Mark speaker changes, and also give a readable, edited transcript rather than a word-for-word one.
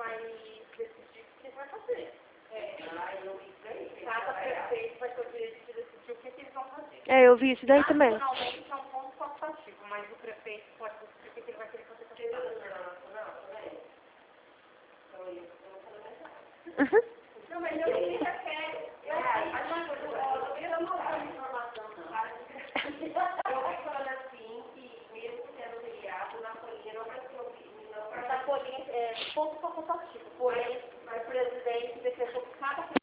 Speaker 1: vai decidir o que ele vai fazer.
Speaker 2: Cada
Speaker 1: prefeito vai ter o direito de decidir o que eles vão fazer.
Speaker 3: Eu vi isso daí também.
Speaker 1: Nacionalmente é um ponto facultativo, mas o prefeito pode decidir o que ele vai querer fazer com a cidade. Não, mas eu ainda quero. Eu não tenho informação, não. Eu estou falando assim, que mesmo sendo feriado, na Folhinha não vai ser opinião. Na Folhinha é ponto facultativo, porém, o presidente decretou que cada